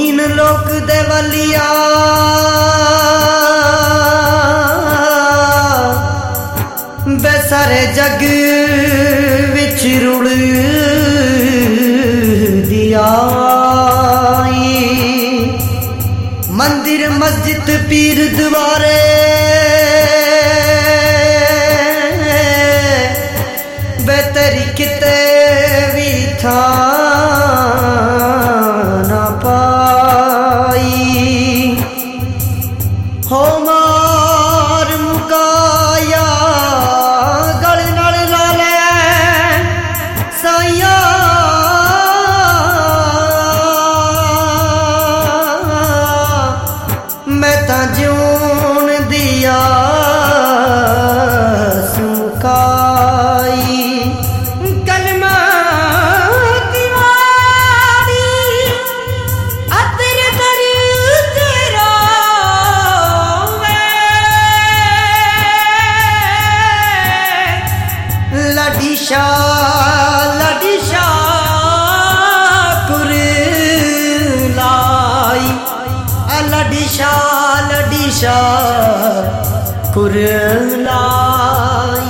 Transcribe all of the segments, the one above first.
दीन लोक दे वलिया बेसारे जग विच रुड़ दिया। मंदिर मस्जिद पीर द्वारे बेतरी किते भी था ना पाई। हो मार मुकाया गल नाल ला ले साइया मैं ता जून दिया सुकाई। कलमा तिवारी अतर कर तेरा लडिशा लडिशा कुरलाई लडिशा लडिशा कुरलाई।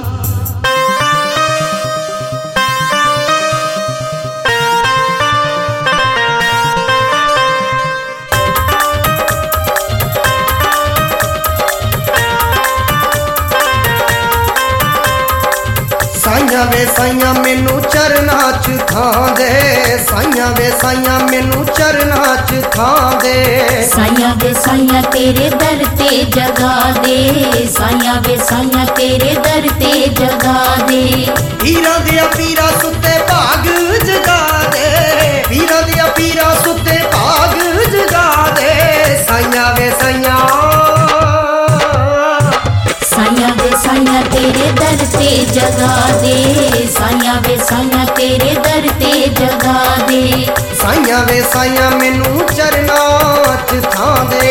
साइया वे साइया मैनू चरना च थां दे साइया वे साइया मैनू चरना च थां दे। साइया वे साइया तेरे दर ते जगा दे साइया वे साइया तेरे दर ते जगा दे। पीरा दिया पीरा सुते भाग जगा दे पीरा दिया पीरा सुते भाग जगा दे। साइया वे साइया साइया वे साइया तेरे दर ते जगा दे साइया वे साइया तेरे दर ते जगा दे। साइया वे साइया मैनू चरना च थां दे।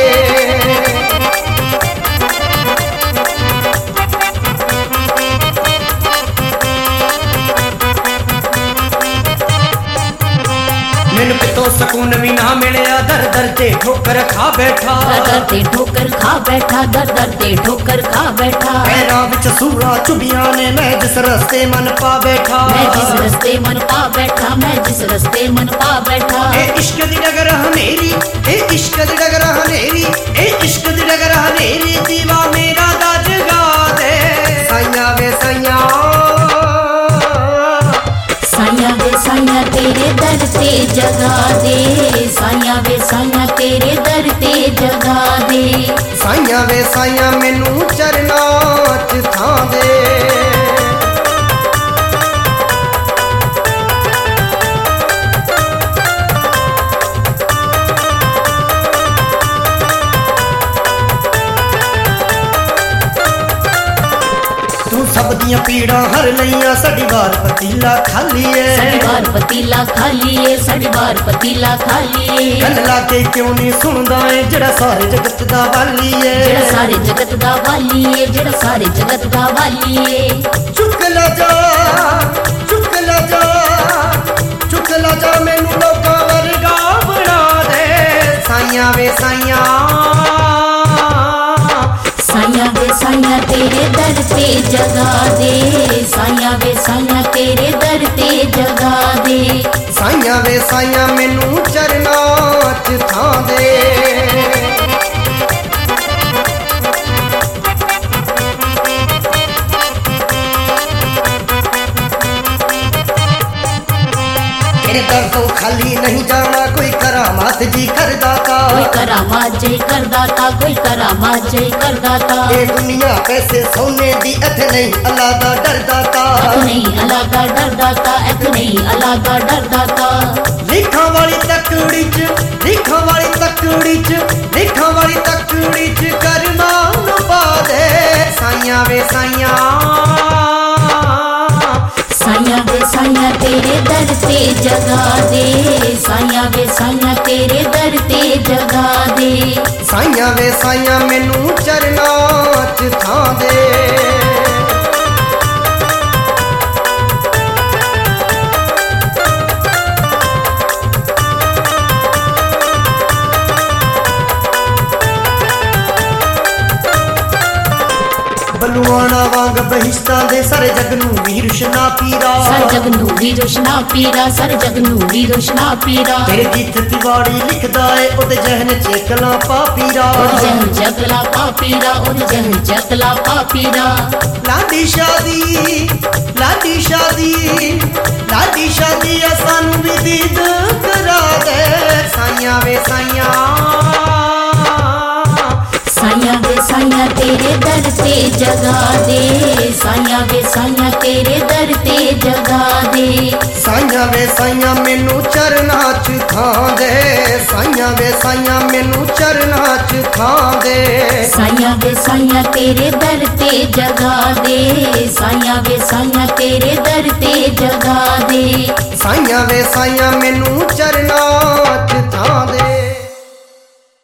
मैनू कितों सकून भी ना मिलिया दर दर ते ठोकर खा बैठा दर ते ठोकर खा बैठा दर दर ते ठोकर खा बैठा। पैरां विच सूरा चुभियां ने मैं जिस रस्ते मन पा बैठा मैं जिस रस्ते मन पा बैठा मैं जिस रस्ते मन पा बैठा। ए इश्क दी डगर हनेरी ए इश्क दी डगर हनेरी ए इश्क दी डगर हनेरी दीवा मेरा दा जगा दे। साइया वे साइया साइया वे साइया तेरे दर ते जगा दे साइया वे साइया तेरे दर ते जगा दे। साइया वे साइया मैनू चरना च थां दे। सब दियां पीड़ा हर लईया साडी वार पतीला खाली है साडी वार पतीला खाली है साडी वार पतीला खाली है। गल लाके क्यों नहीं सुनदा है जेड़ा सारे जगत दा वाली है जेड़ा सारे जगत दा वाली है जेड़ा सारे जगत दा वाली है। चुक ला जा चुक ला जा चुक ला जा मैनू लोकां वर्गा बना दे। साइया वे साइया साइया वे साइया तेरे दर ते जगा दे साइया वे साइया तेरे दर ते जगा दे। साइया वे साइया मैनू चरना च थां दे। तेरे दर तो खाली नहीं जाना कोई करामात जी कर दाता कोई करामात जय कर दाता कोई करामात जय कर दाता। ये दुनिया पैसे सोने दी अथ नहीं अल्लाह दा डर दाता अथ नहीं अल्लाह दा डर दाता अथ नहीं अल्लाह दा डर दाता। लिखा वाली तकड़ी च लिखा वाली तकड़ी च लिखा वाली तकड़ी च करमान पा दे। साइया वे साइया साइया वे साइया तेरे दर ते जगा दे साइया वे साइया तेरे दर ते जगा दे। साइया वे साइया मैनू चरना च थां दे। ਸਾਧੂਆਣਾ ਵਾਂਗ ਬਹਿਸ਼ਤਾਂ ਦੇ ਸਾਰੇ ਜਗ ਨੂੰ ਵੀ ਰੁਸ਼ਨਾ ਪੀਰਾ ਸਰ ਜਗ ਨੂੰ ਵੀ ਰੋਸ਼ਨਾ ਪੀਰਾ ਸਰ ਜਗ ਨੂੰ ਵੀ ਰੋਸ਼ਨਾ ਪੀਰਾ ਤੇਰੇ ਗੀਤ ਤਿਵਾੜੀ ਲਿਖਦਾ ਏ ਉਹਦੇ ਜਹਨ ਚ ਕਲਾ ਪਾ ਪੀਰਾ ਉਹਦੇ ਜਹਨ ਚਕਲਾ ਪਾਪੀਰਾ ਉਹਦੇ ਜਹਨ ਚਕਲਾ ਪਾਪੀਰਾ ਲਾਡੀ ਸ਼ਾਦੀ ਲਾਡੀ ਸ਼ਾਦੀ ਲਾਡੀ ਸ਼ਾਦੀ ਆ ਸਾਨੂੰ ਵੀ ਦੀਦ ਕਰਾ ਦੇ ਸਾਈਆਂ ਵੇ ਸਾਈਆਂ ਸਾਈਆਂ ਵੇ ਸਾਈਆਂ ਤੇਰੇ ਦਰ ਤੇ ਜਗਾ ਦੇ ਸਾਈਆਂ ਵੇ ਸਾਈਆਂ ਤੇਰੇ ਦਰ ਤੇ ਜਗਾ ਦੇ ਸਾਈਆਂ ਵੇ ਸਾਈਆਂ ਮੈਨੂੰ ਚਰਨਾਂ ਚ ਥਾਂ ਦੇ ਸਾਈਆਂ ਵੇ ਸਾਈਆਂ ਮੈਨੂੰ ਚਰਨਾਂ ਚ ਥਾਂ ਦੇ ਸਾਈਆਂ ਵੇ ਸਾਈਆਂ ਤੇਰੇ ਦਰ ਤੇ ਜਗਾ ਦੇ ਸਾਈਆਂ ਵੇ ਸਾਈਆਂ ਤੇਰੇ ਦਰ ਤੇ ਜਗਾ ਦੇ ਸਾਈਆਂ ਵੇ ਸਾਈਆਂ ਮੈਨੂੰ ਚਰਨਾਂ ਚ ਥਾਂ ਦੇ